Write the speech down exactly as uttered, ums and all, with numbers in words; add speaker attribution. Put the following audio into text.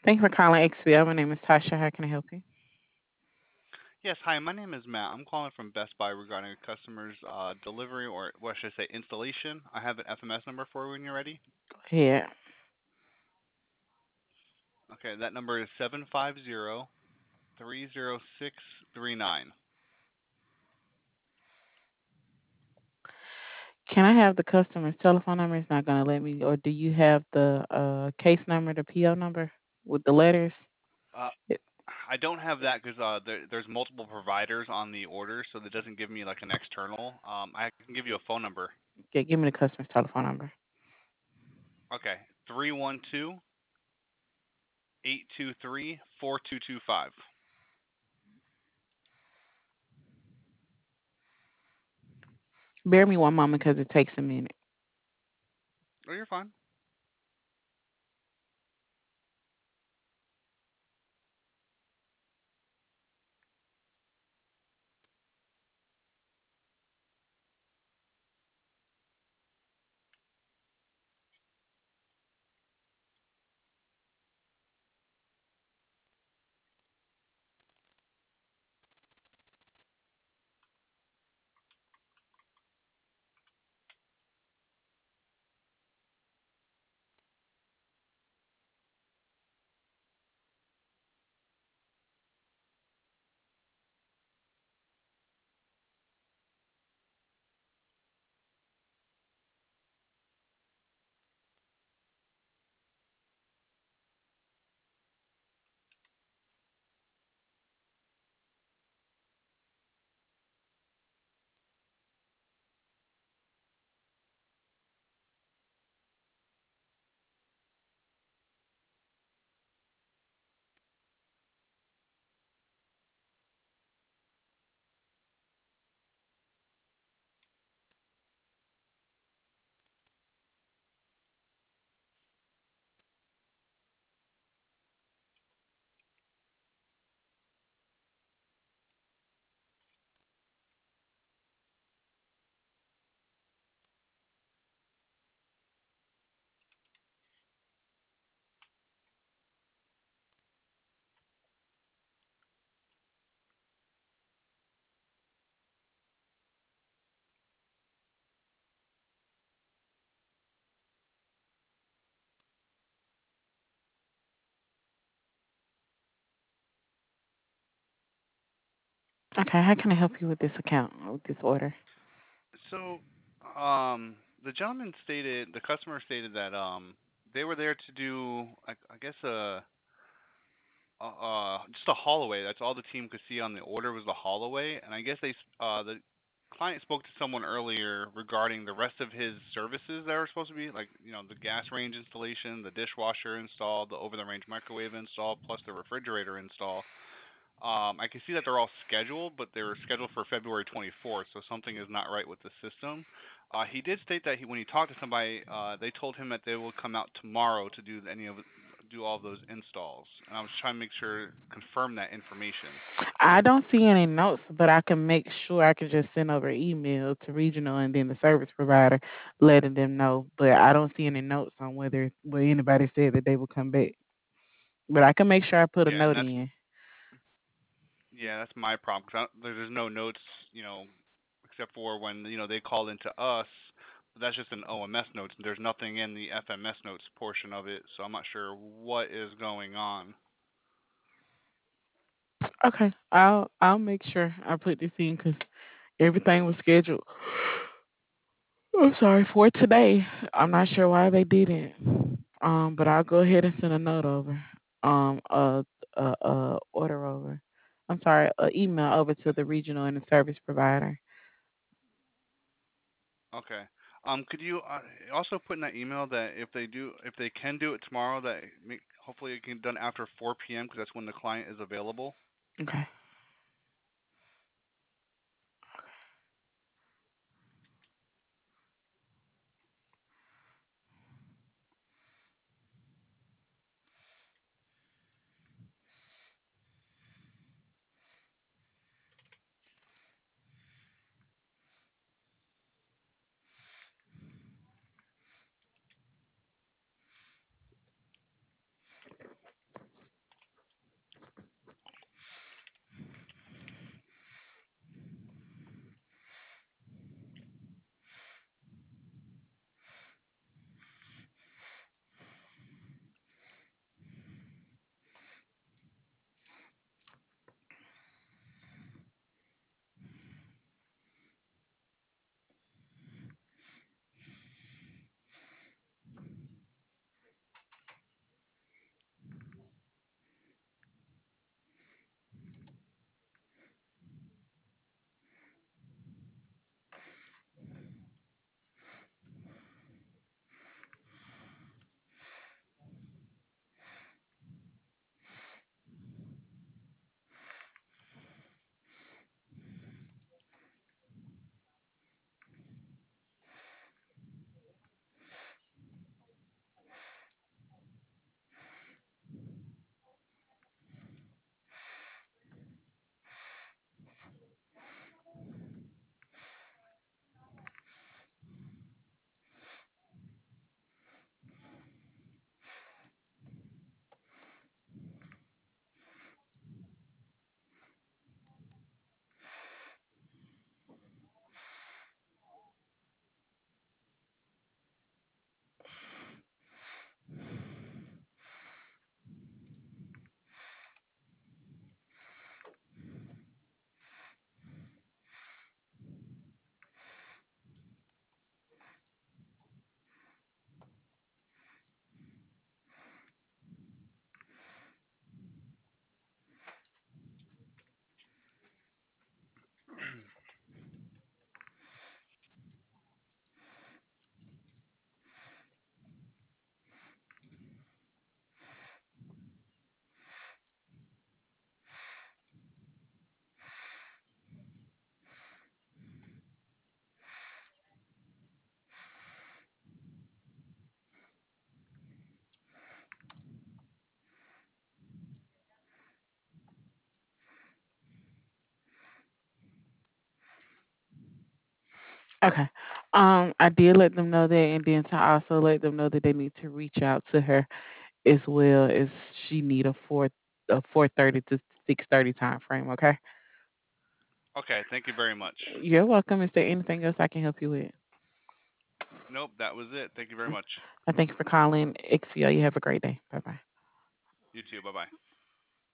Speaker 1: Thank you for calling X P L. My name is Tasha. How can I help you?
Speaker 2: Yes, hi, my name is Matt. I'm calling from Best Buy regarding a customer's uh, delivery, or what should I say, installation. I have an F M S number for you when you're ready.
Speaker 1: Yeah.
Speaker 2: Okay, that number is seven five zero three zero six three nine.
Speaker 1: Can I have the customer's telephone number? It's not going to let me. Or do you have the uh, case number, the P O number with the letters?
Speaker 2: Uh,
Speaker 1: It,
Speaker 2: I don't have that because uh, there, there's multiple providers on the order, so that doesn't give me like an external. Um, I can give you a phone number.
Speaker 1: yeah, give me the customer's telephone number.
Speaker 2: Okay, three one two eight two three four two two five.
Speaker 1: Bear me one moment because it takes a minute.
Speaker 2: Oh, you're fine.
Speaker 1: Okay, how can I help you with this account, with this order?
Speaker 2: So, um, the gentleman stated, the customer stated that um, they were there to do, I, I guess, a uh, uh, just a hallway. That's all the team could see on the order was the hallway, and I guess they s- uh the client spoke to someone earlier regarding the rest of his services that are supposed to be, like, you know, the gas range installation, the dishwasher install, the over the range microwave install, plus the refrigerator install. Um, I can see that they're all scheduled, but they're scheduled for February twenty-fourth, so something is not right with the system. Uh, he did state that he, when he talked to somebody, uh, they told him that they will come out tomorrow to do any of do all of those installs, and I was trying to make sure confirm that information.
Speaker 1: I don't see any notes, but I can make sure I can just send over email to regional and then the service provider, letting them know. But I don't see any notes on whether where anybody said that they will come back. But I can make sure I put a
Speaker 2: Yeah, and
Speaker 1: note
Speaker 2: that's
Speaker 1: in.
Speaker 2: yeah, that's my problem because there's no notes, you know, except for when you know they called into us. But that's just an O M S notes. There's nothing in the F M S notes portion of it, so I'm not sure what is going on.
Speaker 1: Okay, I'll I'll make sure I put this in because everything was scheduled. I'm sorry for today. I'm not sure why they didn't. Um, but I'll go ahead and send a note over. Um, uh, uh, uh order over. I'm sorry, a email over to the regional and the service provider.
Speaker 2: Okay. Um, could you uh, also put in that email that if they do, if they can do it tomorrow, that make, hopefully it can be done after four p m because that's when the client is available.
Speaker 1: Okay. Okay. Um, I did let them know that, and then to also let them know that they need to reach out to her as well as she need a four a four thirty to six thirty time frame. Okay.
Speaker 2: Okay, thank you very much.
Speaker 1: You're welcome. Is there anything else I can help you with?
Speaker 2: Nope, that was it. Thank you very much.
Speaker 1: I thank you for calling X C L. You have a great day. Bye bye.
Speaker 2: You too. Bye bye.